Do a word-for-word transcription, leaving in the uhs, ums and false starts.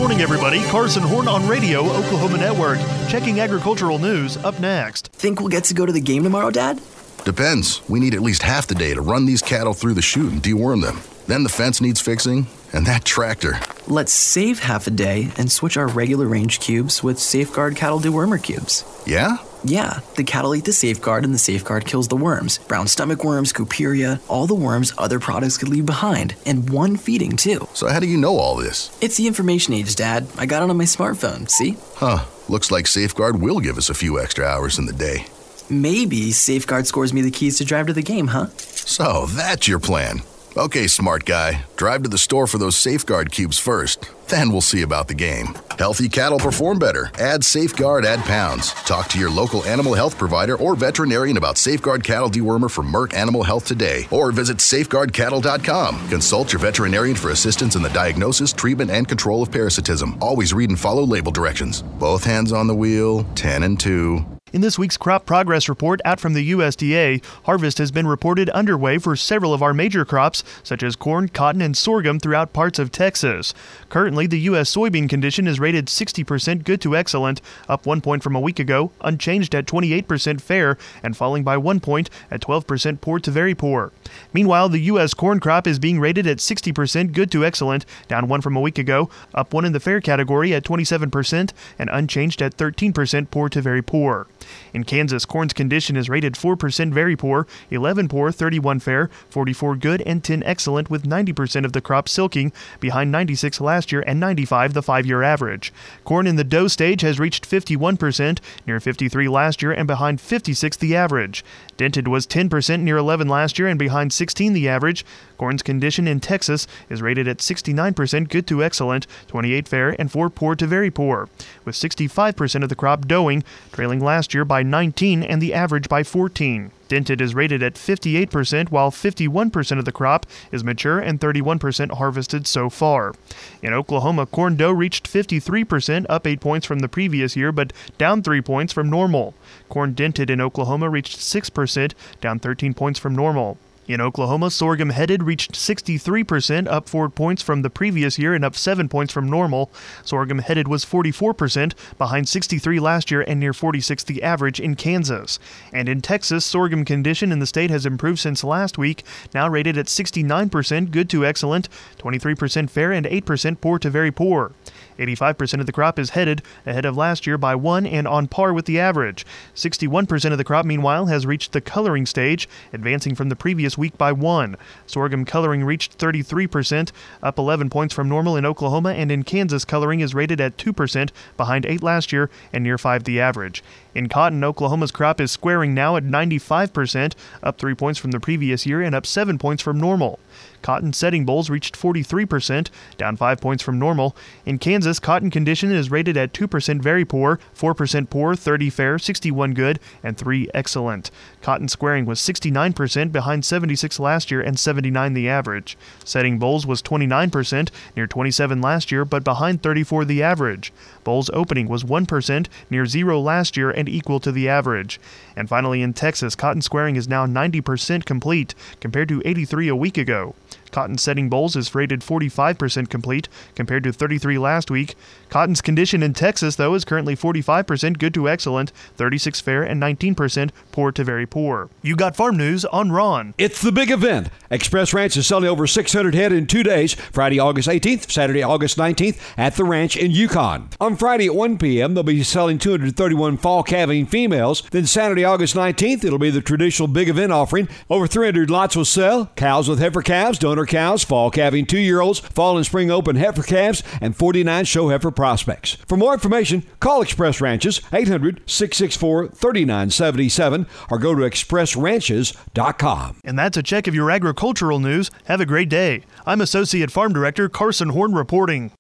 morning, everybody. Carson Horn on Radio, Oklahoma Network. Checking agricultural news up next. Think we'll get to go to the game tomorrow, Dad? Depends. We need at least half the day to run these cattle through the chute and deworm them. Then the fence needs fixing, and that tractor. Let's save half a day and switch our regular range cubes with Safeguard Cattle Dewormer cubes. Yeah? Yeah, the cattle eat the Safeguard and the Safeguard kills the worms. Brown stomach worms, Cuperia, all the worms other products could leave behind. And one feeding, too. So how do you know all this? It's the information age, Dad. I got it on my smartphone, see? Huh. Looks like Safeguard will give us a few extra hours in the day. Maybe Safeguard scores me the keys to drive to the game, huh? So that's your plan. Okay, smart guy. Drive to the store for those Safeguard cubes first. Then we'll see about the game. Healthy cattle perform better. Add Safeguard, add pounds. Talk to your local animal health provider or veterinarian about Safeguard Cattle Dewormer from Merck Animal Health today. Or visit safeguard cattle dot com. Consult your veterinarian for assistance in the diagnosis, treatment, and control of parasitism. Always read and follow label directions. Both hands on the wheel, ten and two. In this week's crop progress report out from the U S D A, harvest has been reported underway for several of our major crops, such as corn, cotton, and sorghum throughout parts of Texas. Currently, the U S soybean condition is rated sixty percent good to excellent, up one point from a week ago, unchanged at twenty-eight percent fair, and falling by one point at twelve percent poor to very poor. Meanwhile, the U S corn crop is being rated at sixty percent good to excellent, down one from a week ago, up one in the fair category at twenty-seven percent, and unchanged at thirteen percent poor to very poor. In Kansas, corn's condition is rated four percent very poor, eleven poor, thirty-one fair, forty-four good, and ten excellent, with ninety percent of the crop silking, behind ninety-six last year and ninety-five the five-year average. Corn in the dough stage has reached fifty-one percent, near fifty-three last year, and behind fifty-six the average. Dented was ten percent, near eleven last year, and behind sixteen the average. Corn's condition in Texas is rated at sixty-nine percent good to excellent, twenty-eight fair, and four poor to very poor, with sixty-five percent of the crop doughing, trailing last year by nineteen and the average by fourteen. Dented is rated at fifty-eight percent, while fifty-one percent of the crop is mature and thirty-one percent harvested so far. In Oklahoma, corn dough reached fifty-three percent, up eight points from the previous year, but down three points from normal. Corn dented in Oklahoma reached six percent, down thirteen points from normal. In Oklahoma, sorghum headed reached sixty-three percent, up four points from the previous year and up seven points from normal. Sorghum headed was forty-four percent, behind sixty-three last year and near forty-six the average in Kansas. And in Texas, sorghum condition in the state has improved since last week, now rated at sixty-nine percent good to excellent, twenty-three percent fair, and eight percent poor to very poor. eighty-five percent of the crop is headed, ahead of last year by one and on par with the average. sixty-one percent of the crop, meanwhile, has reached the coloring stage, advancing from the previous week by one. Sorghum coloring reached thirty-three percent, up eleven points from normal in Oklahoma, and in Kansas, coloring is rated at two percent, behind eight last year and near five the average. In cotton, Oklahoma's crop is squaring now at ninety-five percent, up three points from the previous year and up seven points from normal. Cotton setting bolls reached forty-three percent, down five points from normal. In Kansas, cotton condition is rated at two percent very poor, four percent poor, thirty fair, sixty-one good, and three excellent. Cotton squaring was sixty-nine percent, behind seventy-six last year and seventy-nine the average. Setting bolls was twenty-nine percent, near twenty-seven last year, but behind thirty-four the average. Bolls opening was one percent, near zero last year and equal to the average. And finally, in Texas, cotton squaring is now ninety percent complete, compared to eighty-three a week ago. Cotton setting bolls is rated forty-five percent complete, compared to thirty-three last week. Cotton's condition in Texas, though, is currently forty-five percent good to excellent, thirty-six fair, and nineteen percent poor to very poor. You got farm news on Ron. It's the big event. Express Ranch is selling over six hundred head in two days, Friday, August eighteenth, Saturday, August nineteenth, at the ranch in Yukon. On Friday at one p.m., they'll be selling two hundred thirty-one fall calving females. Then Saturday, August nineteenth, it'll be the traditional big event offering. Over three hundred lots will sell. Cows with heifer calves, donor cows, fall calving two-year-olds, fall and spring open heifer calves, and forty-nine show heifer prospects. For more information, call Express Ranches, eight hundred, six six four, three nine seven seven, or go to express ranches dot com. And that's a check of your agricultural news. Have a great day. I'm Associate Farm Director Carson Horn reporting.